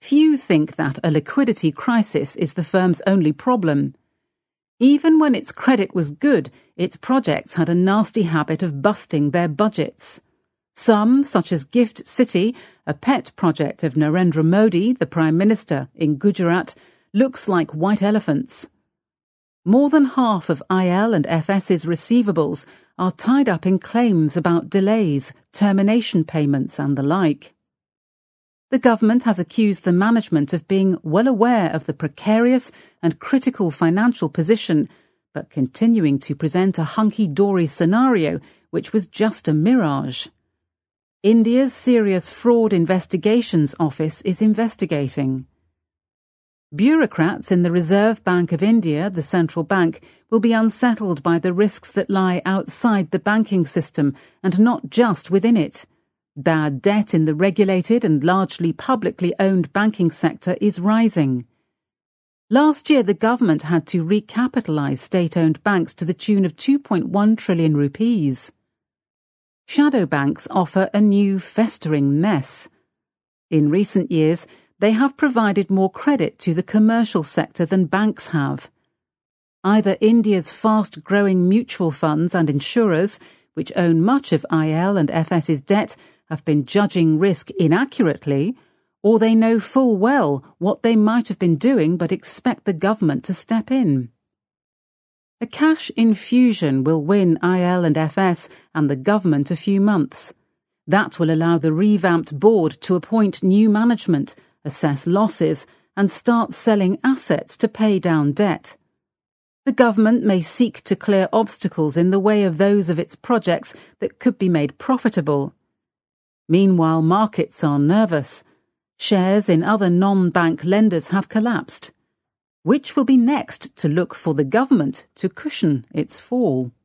Few think that a liquidity crisis is the firm's only problem. Even when its credit was good, its projects had a nasty habit of busting their budgets. Some, such as Gift City, a pet project of Narendra Modi, the Prime Minister, in Gujarat, looks like white elephants. More than half of IL and FS's receivables are tied up in claims about delays, termination payments and the like. The government has accused the management of being well aware of the precarious and critical financial position, but continuing to present a hunky-dory scenario which was just a mirage. India's Serious Fraud Investigations Office is investigating. Bureaucrats in the Reserve Bank of India, the central bank, will be unsettled by the risks that lie outside the banking system and not just within it. Bad debt in the regulated and largely publicly owned banking sector is rising. Last year, the government had to recapitalise state-owned banks to the tune of 2.1 trillion rupees. Shadow banks offer a new festering mess. In recent years, they have provided more credit to the commercial sector than banks have. Either India's fast-growing mutual funds and insurers, which own much of IL and FS's debt, have been judging risk inaccurately, or they know full well what they might have been doing but expect the government to step in. A cash infusion will win IL and FS and the government a few months. That will allow the revamped board to appoint new management, assess losses, and start selling assets to pay down debt. The government may seek to clear obstacles in the way of those of its projects that could be made profitable. Meanwhile, markets are nervous. Shares in other non-bank lenders have collapsed. Which will be next to look for the government to cushion its fall?